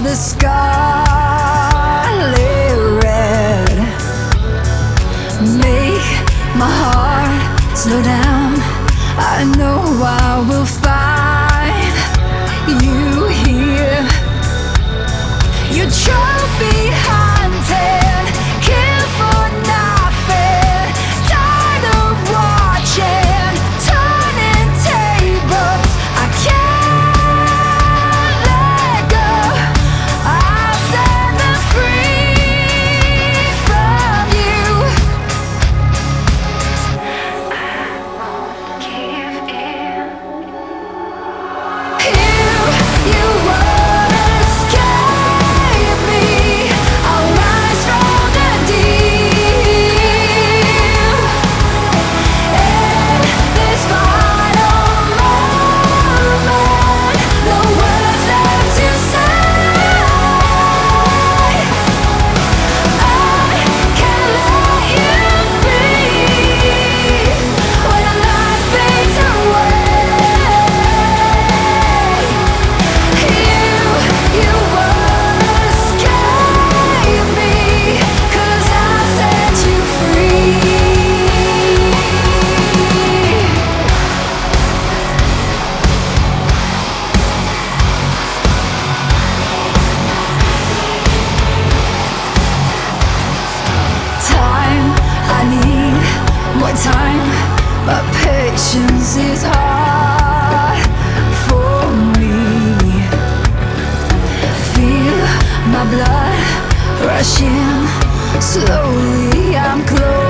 of the scarlet red. Make my heart slow down. I know I will find you here. Your trophy hunted, kill for nothing, tired of watching, turning tables. I can't let go. I'll set them free from you. Give in. You won't escape me. I'll rise from the deep. In this final moment, no words left to say. I can't let you be when the light fades away. You won't escape me, 'cause I'll set you free. Time, I need more time, but patience is hard for me. Feel my blood rushing slowly. I'm close.